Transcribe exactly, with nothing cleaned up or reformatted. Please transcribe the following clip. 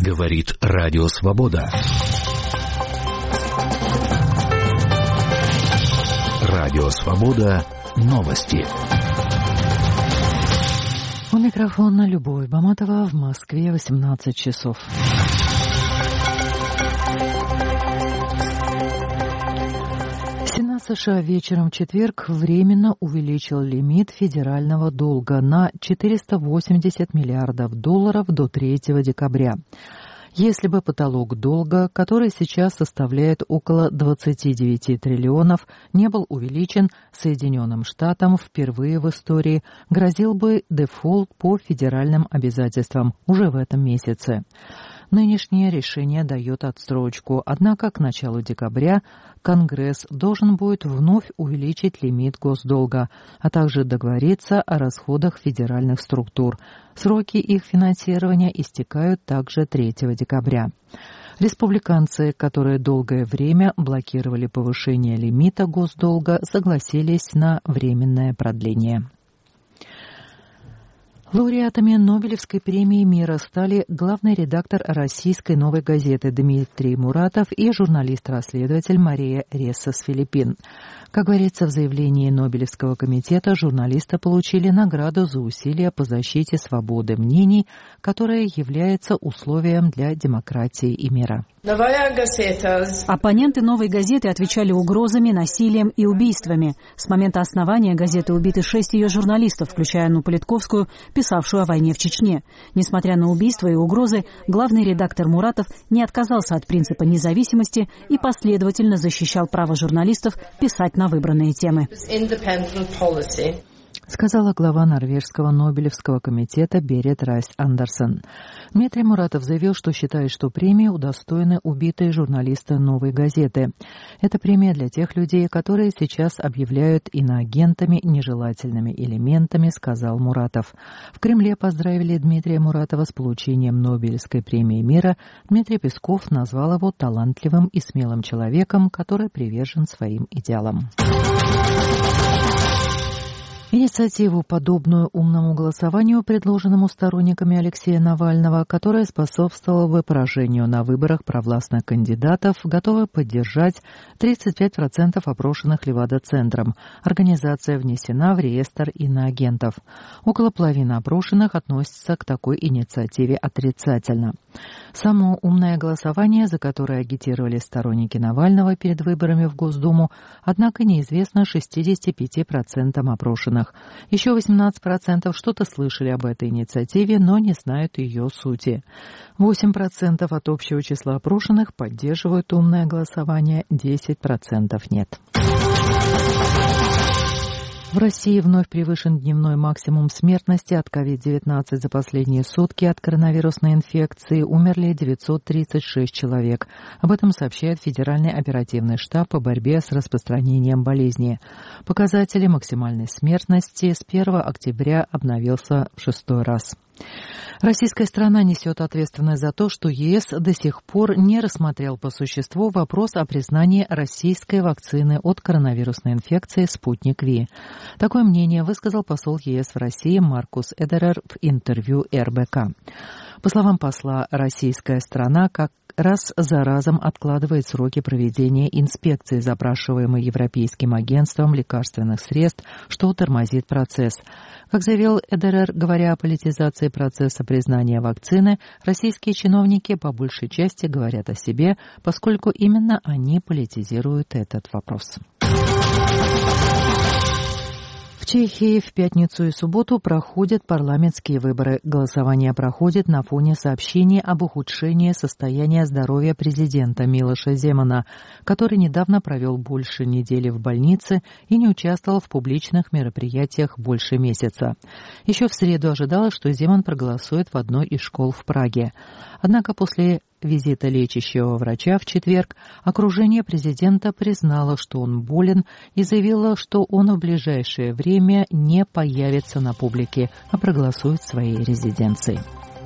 Говорит Радио Свобода. Радио Свобода. Новости. У микрофона Любовь Баматова. В Москве восемнадцать часов. Сенат США вечером в четверг временно увеличил лимит федерального долга на четыреста восемьдесят миллиардов долларов до третьего декабря. Если бы потолок долга, который сейчас составляет около двадцать девять триллионов, не был увеличен, Соединенным Штатам впервые в истории грозил бы дефолт по федеральным обязательствам уже в этом месяце. Нынешнее решение дает отсрочку, однако к началу декабря Конгресс должен будет вновь увеличить лимит госдолга, а также договориться о расходах федеральных структур. Сроки их финансирования истекают также третьего декабря. Республиканцы, которые долгое время блокировали повышение лимита госдолга, согласились на временное продление. Лауреатами Нобелевской премии мира стали главный редактор российской «Новой газеты» Дмитрий Муратов и журналист-расследователь Мария Ресса с Филиппин. Как говорится в заявлении Нобелевского комитета, журналисты получили награду за усилия по защите свободы мнений, которая является условием для демократии и мира. Оппоненты «Новой газеты» отвечали угрозами, насилием и убийствами. С момента основания газеты убиты шесть ее журналистов, включая Анну Политковскую, писавшую о войне в Чечне. Несмотря на убийства и угрозы, главный редактор Муратов не отказался от принципа независимости и последовательно защищал право журналистов писать на выбранные темы. Сказала глава норвежского Нобелевского комитета Берет Райс Андерсон. Дмитрий Муратов заявил, что считает, что премии удостоены убитые журналисты «Новой газеты». Это премия для тех людей, которые сейчас объявляют иноагентами нежелательными элементами, сказал Муратов. В Кремле поздравили Дмитрия Муратова с получением Нобелевской премии мира. Дмитрий Песков назвал его талантливым и смелым человеком, который привержен своим идеалам. Инициативу, подобную умному голосованию, предложенному сторонниками Алексея Навального, которая способствовала бы поражению на выборах провластных кандидатов, готовы поддержать тридцать пять процентов опрошенных Левада-центром. Организация внесена в реестр иноагентов. Около половины опрошенных относятся к такой инициативе отрицательно. Само умное голосование, за которое агитировали сторонники Навального перед выборами в Госдуму, однако неизвестно шестьдесят пять процентов опрошенных. Еще восемнадцать процентов что-то слышали об этой инициативе, но не знают ее сути. восемь процентов от общего числа опрошенных поддерживают умное голосование, десять процентов нет. В России вновь превышен дневной максимум смертности от ковид девятнадцать. За последние сутки от коронавирусной инфекции умерли девятьсот тридцать шесть человек. Об этом сообщает Федеральный оперативный штаб по борьбе с распространением болезни. Показатели максимальной смертности с первого октября обновился в шестой раз. Российская сторона несет ответственность за то, что ЕС до сих пор не рассмотрел по существу вопрос о признании российской вакцины от коронавирусной инфекции «Спутник Ви». Такое мнение высказал посол ЕС в России Маркус Эдерер в интервью эр бэ ка. По словам посла, российская сторона как раз за разом откладывает сроки проведения инспекции, запрашиваемой Европейским агентством лекарственных средств, что тормозит процесс. Как заявил Эдерер, говоря о политизации процесса признания вакцины, российские чиновники по большей части говорят о себе, поскольку именно они политизируют этот вопрос. В Чехии в пятницу и субботу проходят парламентские выборы. Голосование проходит на фоне сообщений об ухудшении состояния здоровья президента Милоша Земана, который недавно провел больше недели в больнице и не участвовал в публичных мероприятиях больше месяца. Еще в среду ожидалось, что Земан проголосует в одной из школ в Праге. Однако после визита лечащего врача в четверг окружение президента признало, что он болен, и заявило, что он в ближайшее время не появится на публике, а проголосует в своей резиденции.